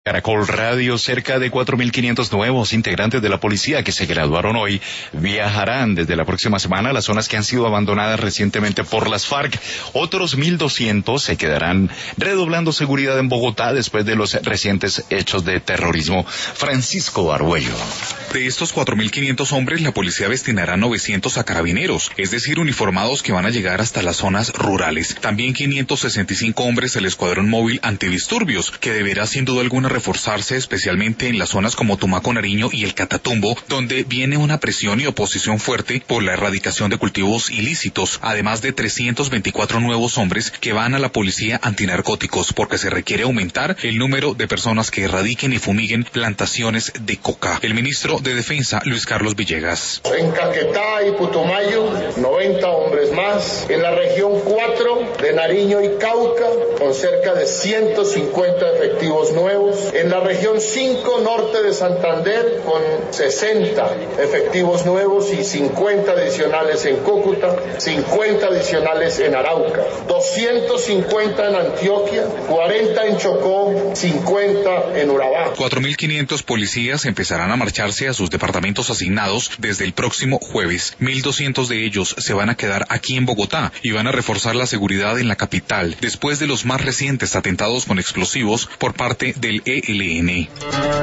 Caracol Radio, cerca de 4.500 nuevos integrantes de la policía que se graduaron hoy viajarán desde la próxima semana a las zonas que han sido abandonadas recientemente por las FARC. Otros 1.200 se quedarán redoblando seguridad en Bogotá después de los recientes hechos de terrorismo. Francisco Arguello. De estos 4.500 hombres, la policía destinará 900 a carabineros, es decir, uniformados que van a llegar hasta las zonas rurales. También 565 hombres al escuadrón móvil antidisturbios, que deberá sin duda alguna reforzarse especialmente en las zonas como Tumaco, Nariño y el Catatumbo, donde viene una presión y oposición fuerte por la erradicación de cultivos ilícitos, además de 324 nuevos hombres que van a la policía antinarcóticos, porque se requiere aumentar el número de personas que erradiquen y fumiguen plantaciones de coca. El ministro de Defensa, Luis Carlos Villegas. En Caquetá y Putumayo, 90 hombres más. En la región 4 de Nariño y Cauca, con cerca de 150 efectivos nuevos. En la región 5 norte de Santander, con 60 efectivos nuevos y 50 adicionales en Cúcuta, 50 adicionales en Arauca, 250 en Antioquia, 40 en Chocó, 50 en Urabá. 4.500 policías empezarán a marcharse a sus departamentos asignados desde el próximo jueves. 1.200 de ellos se van a quedar aquí en Bogotá y van a reforzar la seguridad en la capital después de los más recientes atentados con explosivos por parte del ELN.